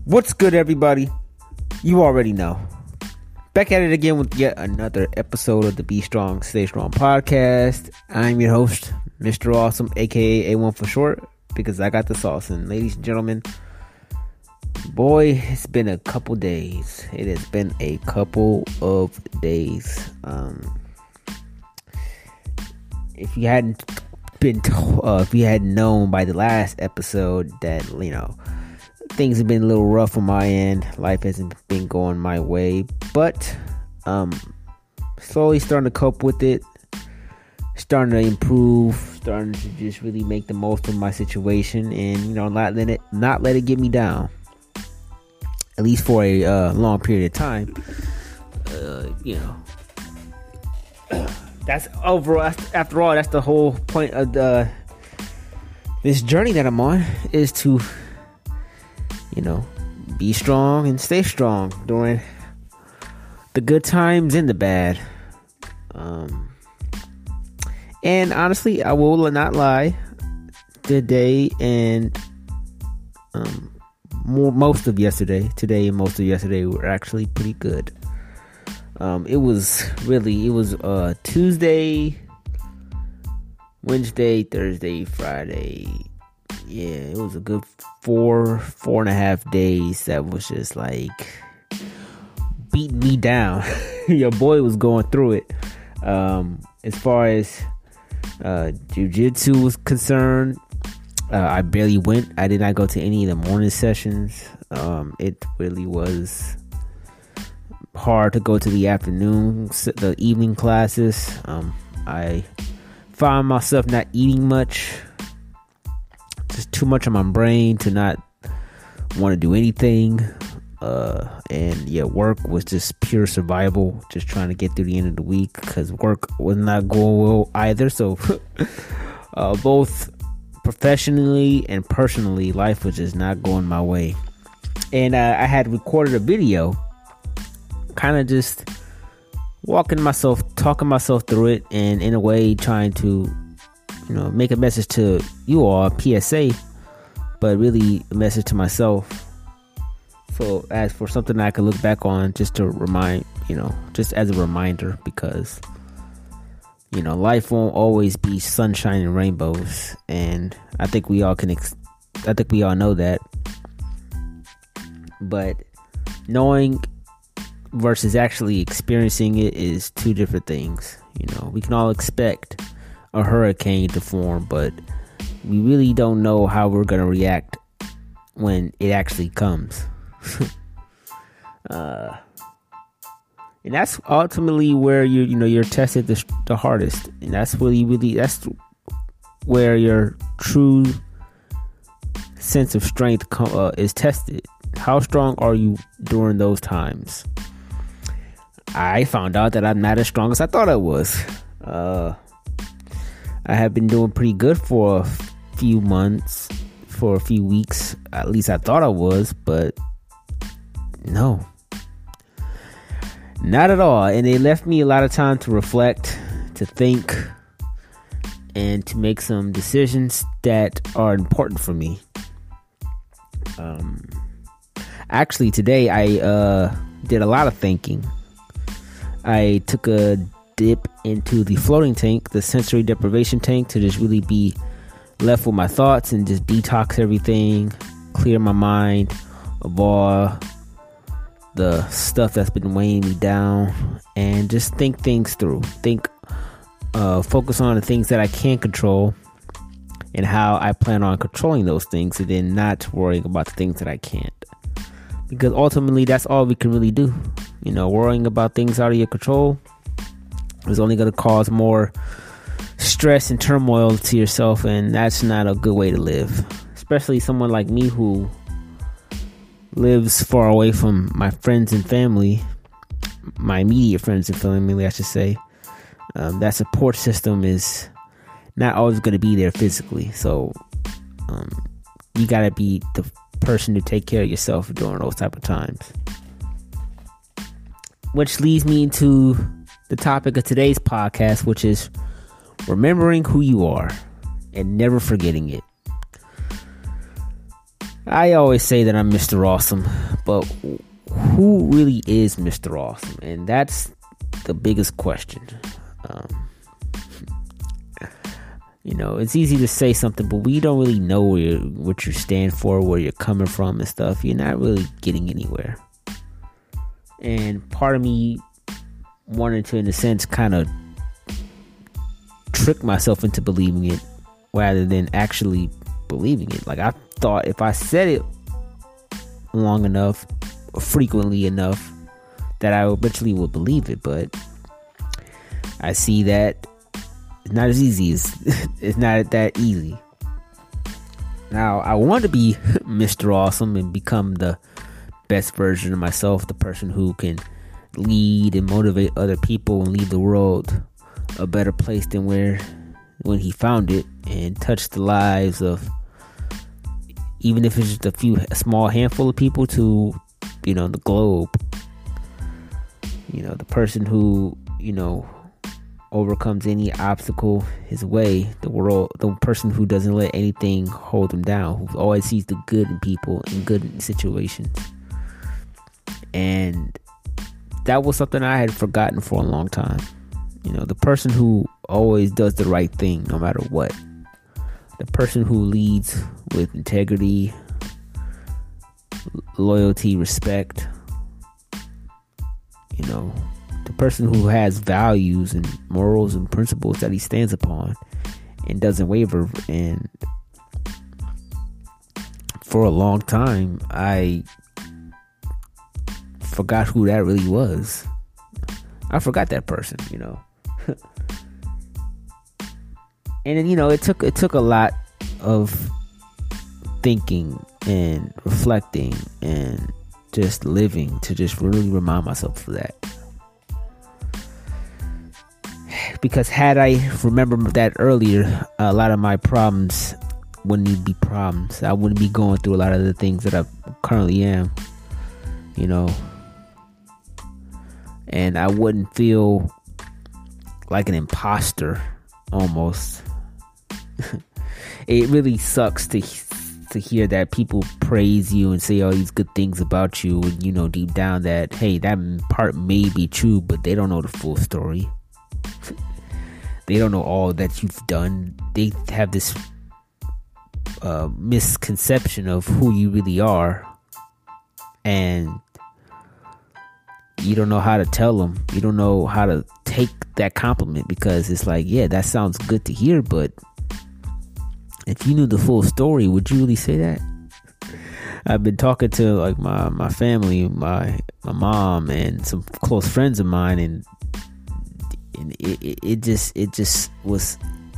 What's good, everybody? You already know. Back at it again with yet another episode of the Be Strong, Stay Strong podcast. I'm your host, Mr. Awesome, aka A1 for short, because I got the sauce. And ladies and gentlemen, boy, it's been a couple days. It has been a couple of days. If you hadn't known by the last episode that, things have been a little rough on my end. Life hasn't been going my way, but slowly starting to cope with it, starting to improve, starting to just really make the most of my situation, and not let it get me down, at least for a long period of time. That's overall. After all, that's the whole point of this journey that I'm on, is to be strong and stay strong during the good times and the bad. And honestly, I will not lie, today and most of yesterday were actually pretty good. It was Tuesday, Wednesday, Thursday, Friday. Yeah, it was a good 4.5 days that was just like beating me down. Your boy was going through it. As far as jiu-jitsu was concerned, I barely went. I did not go to any of the morning sessions. It really was hard to go to the evening classes. I found myself not eating much. Just too much on my brain to not want to do anything. Work was just pure survival, just trying to get through the end of the week because work was not going well either. So both professionally and personally, life was just not going my way. And I had recorded a video, kind of just talking myself through it, and in a way trying to make a message to you all, PSA, but really a message to myself. So as for something I could look back on, just to remind, just as a reminder, because, life won't always be sunshine and rainbows. And I think we all know that. But knowing versus actually experiencing it is two different things. We can all expect a hurricane to form, but we really don't know how we're going to react when it actually comes. And that's ultimately where you're tested the hardest, and that's that's where your true sense of strength is tested. How strong are you during those times? I found out that I'm not as strong as I thought I was. I have been doing pretty good for a few months, for a few weeks. At least I thought I was, but no, not at all. And it left me a lot of time to reflect, to think, and to make some decisions that are important for me. Actually, today I did a lot of thinking. I took a dip into the floating tank, the sensory deprivation tank, to just really be left with my thoughts and just detox everything, clear my mind of all the stuff that's been weighing me down, and just think things through. Focus on the things that I can control and how I plan on controlling those things, and then not worrying about the things that I can't. Because ultimately, that's all we can really do. Worrying about things out of your control is only going to cause more stress and turmoil to yourself, and that's not a good way to live. Especially someone like me who lives far away from my friends and family, my immediate friends and family, I should say. That support system is not always going to be there physically. So you got to be the person to take care of yourself during those type of times. Which leads me into the topic of today's podcast, which is remembering who you are and never forgetting it. I always say that I'm Mr. Awesome, but who really is Mr. Awesome? And that's the biggest question. It's easy to say something, but we don't really know what you stand for, where you're coming from and stuff. You're not really getting anywhere. And part of me wanted to, in a sense, kind of trick myself into believing it rather than actually believing it. Like, I thought if I said it long enough, or frequently enough, that I eventually would believe it. But I see that it's not as easy it's not that easy. Now, I want to be Mr. Awesome and become the best version of myself, the person who can lead and motivate other people and leave the world a better place than when he found it, and touch the lives of, even if it's just a small handful of people, to the globe. The person who overcomes any obstacle his way, the person who doesn't let anything hold him down, who always sees the good in people and good in situations. And that was something I had forgotten for a long time. The person who always does the right thing no matter what. The person who leads with integrity, loyalty, respect. The person who has values and morals and principles that he stands upon and doesn't waver. And for a long time, I forgot who that really was. I forgot that person, And it took a lot of thinking and reflecting and just living to just really remind myself of that. Because had I remembered that earlier, a lot of my problems wouldn't even be problems. I wouldn't be going through a lot of the things that I currently am, and I wouldn't feel like an imposter almost. It really sucks to hear that people praise you and say all these good things about you, and deep down that, hey, that part may be true, but they don't know the full story. They don't know all that you've done. They have this misconception of who you really are, and you don't know how to tell them. You don't know how to take that compliment, because it's like, yeah, that sounds good to hear, but if you knew the full story, would you really say that? I've been talking to like my family, my mom, and some close friends of mine, and it just was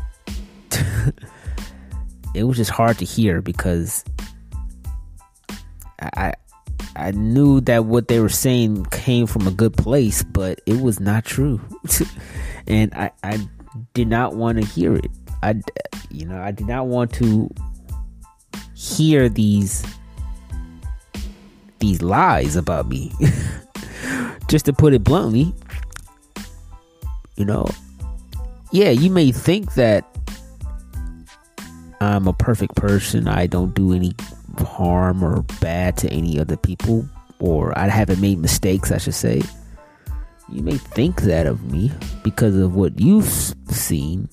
it was just hard to hear, because I knew that what they were saying came from a good place, but it was not true. And I did not want to hear it. I did not want to hear these lies about me. Just to put it bluntly, yeah, you may think that I'm a perfect person. I don't do any harm or bad to any other people, or I haven't made mistakes, I should say. You may think that of me because of what you've seen,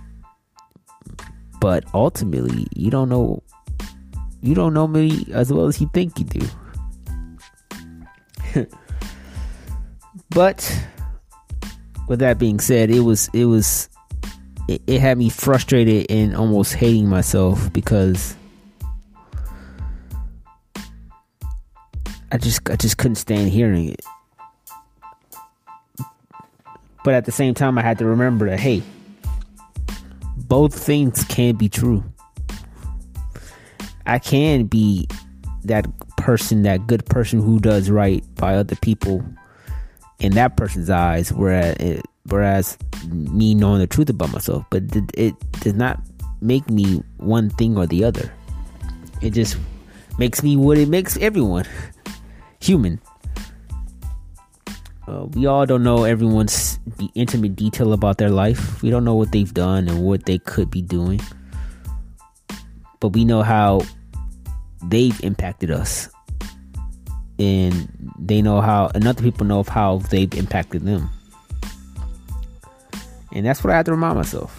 but ultimately you don't know me as well as you think you do. But with that being said, it had me frustrated and almost hating myself, because I just couldn't stand hearing it. But at the same time, I had to remember that, hey, both things can be true. I can be that person, that good person who does right by other people in that person's eyes, whereas me knowing the truth about myself. But it does not make me one thing or the other. It just makes me what it makes everyone, human. We all don't know everyone's intimate detail about their life. We don't know what they've done and what they could be doing. But we know how they've impacted us, and they know how, and other people know of how they've impacted them. And that's what I have to remind myself,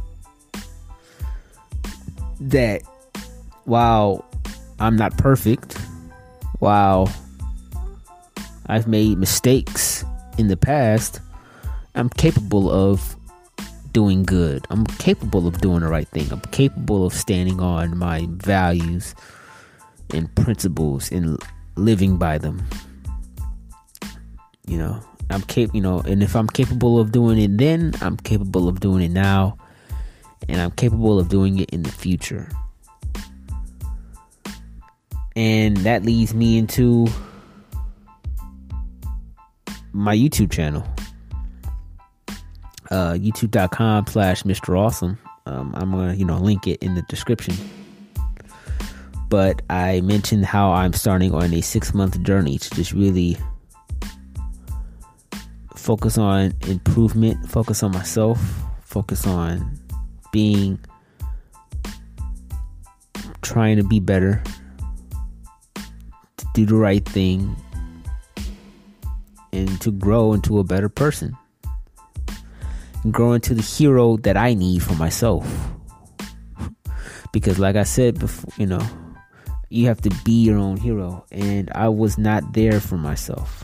that while I'm not perfect, while I've made mistakes in the past, I'm capable of doing good. I'm capable of doing the right thing. I'm capable of standing on my values and principles and living by them. And if I'm capable of doing it then, I'm capable of doing it now, and I'm capable of doing it in the future. And that leads me into my YouTube channel, youtube.com/Mr. Awesome. I'm gonna link it in the description. But I mentioned how I'm starting on a 6-month journey to just really focus on improvement, focus on myself, focus on trying to be better, to do the right thing, and to grow into a better person, and grow into the hero that I need for myself. Because like I said before, you have to be your own hero, and I was not there for myself.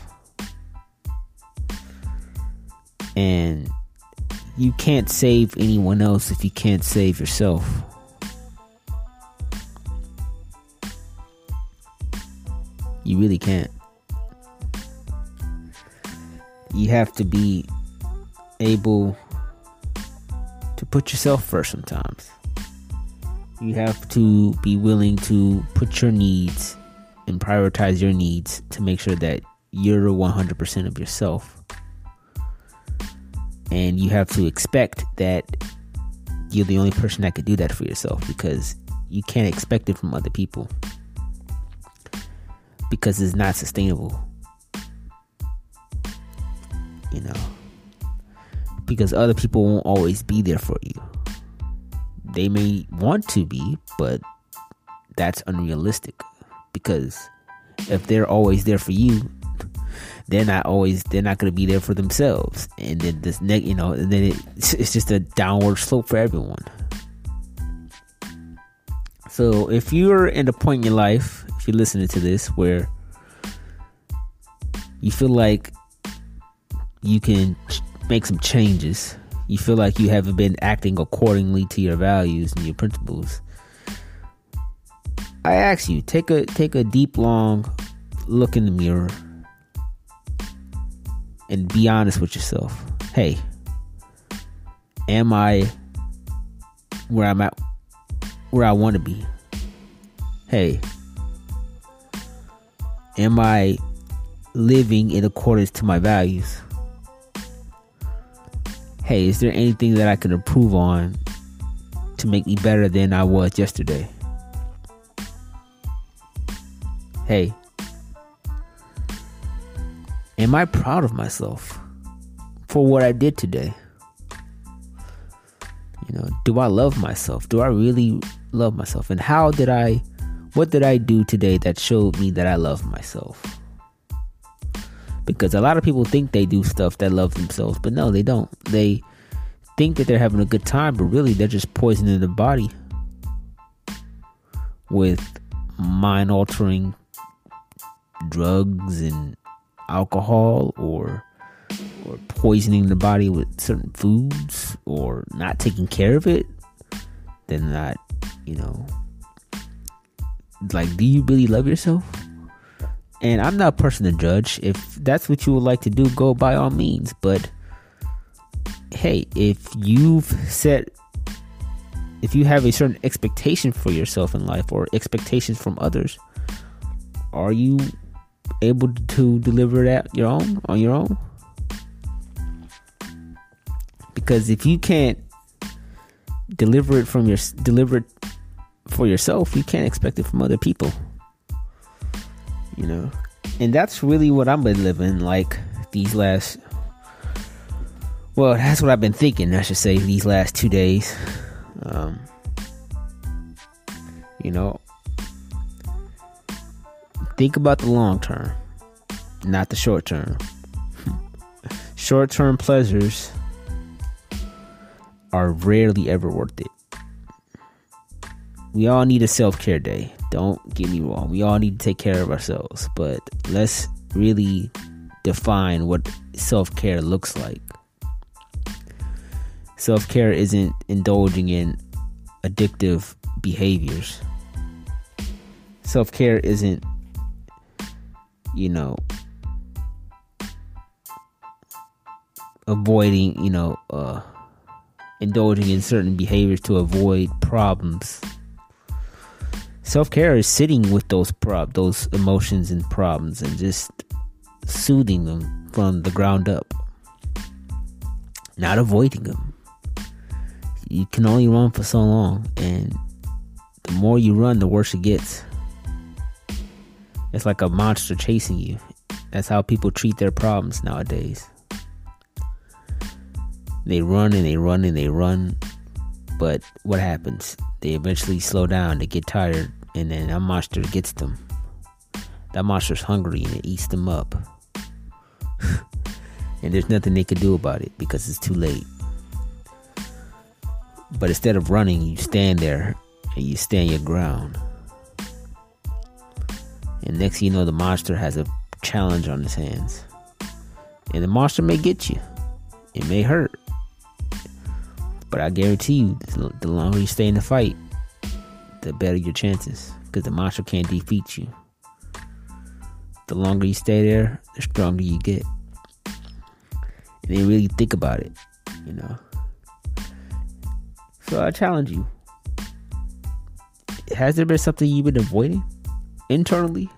And you can't save anyone else if you can't save yourself. You really can't. You have to be able to put yourself first sometimes. You have to be willing to put your needs and prioritize your needs to make sure that you're 100% of yourself. And you have to expect that you're the only person that could do that for yourself, because you can't expect it from other people, because it's not sustainable. Because other people won't always be there for you. They may want to be, but that's unrealistic, because if they're always there for you, they're not going to be there for themselves. And then it's just a downward slope for everyone. So if you're in a point in your life, if you're listening to this, where you feel like you can make some changes, you feel like you haven't been acting accordingly to your values and your principles, I ask you, take a deep, long look in the mirror and be honest with yourself. Hey, am I where I'm at, where I want to be? Hey, am I living in accordance to my values? Hey, is there anything that I can improve on to make me better than I was yesterday? Hey, am I proud of myself for what I did today? Do I love myself? Do I really love myself? And what did I do today that showed me that I love myself? Because a lot of people think they do stuff that love themselves, but no, they don't. They think that they're having a good time, but really they're just poisoning the body with mind-altering drugs and alcohol, or poisoning the body with certain foods, or not taking care of it. They're not, like, do you really love yourself? And I'm not a person to judge. If that's what you would like to do, go by all means. But hey, if you have a certain expectation for yourself in life, or expectations from others, are you able to deliver that on your own? Because if you can't deliver it for yourself, you can't expect it from other people. And that's really what I've been living like that's what I've been thinking, I should say, these last 2 days. Think about the long term, not the short term. Short term pleasures are rarely ever worth it. We all need a self-care day. Don't get me wrong. We all need to take care of ourselves. But let's really define what self-care looks like. Self-care isn't indulging in addictive behaviors. Self-care isn't, avoiding, indulging in certain behaviors to avoid problems. Self-care is sitting with those emotions and problems and just soothing them from the ground up, not avoiding them. You can only run for so long, and the more you run, the worse it gets. It's like a monster chasing you. That's how people treat their problems nowadays. They run and they run and they run, but what happens? They eventually slow down, they get tired, and then that monster gets them. That monster's hungry and it eats them up. And there's nothing they can do about it because it's too late. But instead of running, you stand there and you stand your ground. And next thing you know, the monster has a challenge on his hands. And the monster may get you. It may hurt. But I guarantee you, the longer you stay in the fight, the better your chances. Because the monster can't defeat you. The longer you stay there, the stronger you get. And then really think about it, So I challenge you. Has there been something you've been avoiding internally?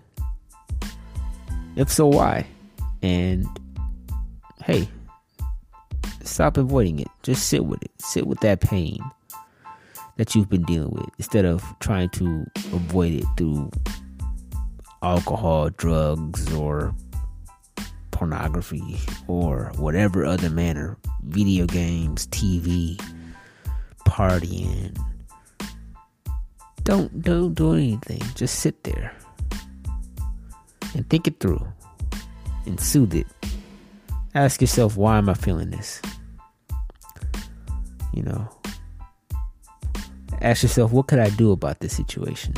If so, why? And hey, stop avoiding it. Just sit with it. Sit with that pain that you've been dealing with instead of trying to avoid it through alcohol, drugs, or pornography, or whatever other manner, video games, TV, partying. Don't do anything. Just sit there and think it through and soothe it. Ask yourself, why am I feeling this? Ask yourself, what could I do about this situation?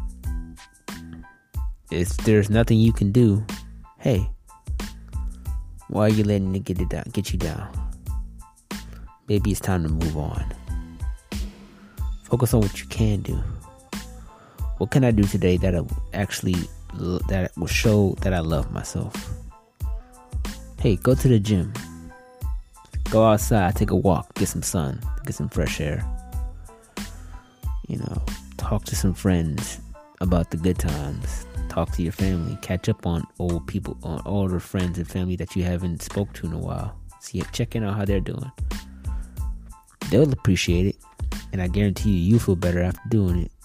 If there's nothing you can do, hey, why are you letting it get you down? Maybe it's time to move on. Focus on what you can do. What can I do today that will show that I love myself? Hey, go to the gym. Go outside, take a walk, get some sun, get some fresh air. Talk to some friends about the good times. Talk to your family. Catch up on older friends and family that you haven't spoke to in a while. Check in on how they're doing. They'll appreciate it. And I guarantee you feel better after doing it.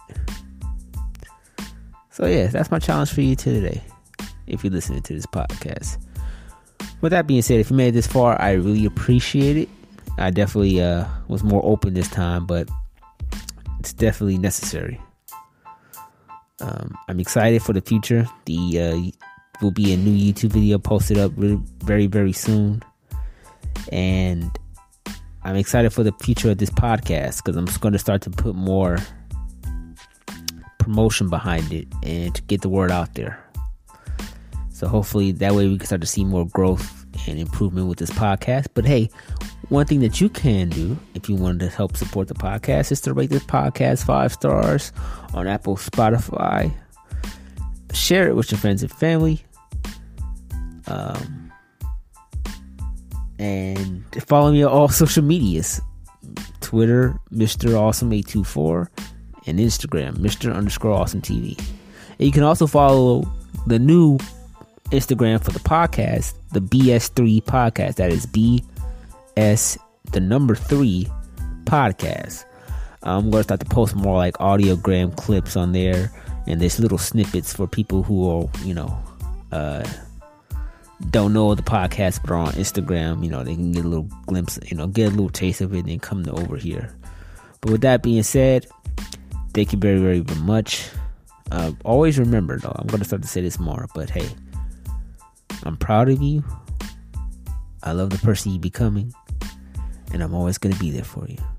So yeah, that's my challenge for you today, if you're listening to this podcast. With that being said, if you made it this far, I really appreciate it. I definitely was more open this time, but it's definitely necessary. I'm excited for the future. Will be a new YouTube video posted up really very, very soon. And I'm excited for the future of this podcast because I'm just going to start to put more promotion behind it and to get the word out there. So hopefully that way we can start to see more growth and improvement with this podcast. But hey, one thing that you can do if you wanted to help support the podcast is to rate this podcast 5 stars on Apple, Spotify. Share it with your friends and family. And follow me on all social medias. Twitter, Mr. Awesome824, and Instagram, Mr._AwesomeTV. And you can also follow the new Instagram for the podcast, the BS3 podcast. That is BS, the number 3 podcast. I'm going to start to post more like audiogram clips on there, and there's little snippets for people who are, don't know the podcast but are on Instagram. They can get a little glimpse, get a little taste of it and then come over here. But with that being said, thank you very, very much. Always remember, though, I'm going to start to say this more, but hey, I'm proud of you. I love the person you're becoming, and I'm always going to be there for you.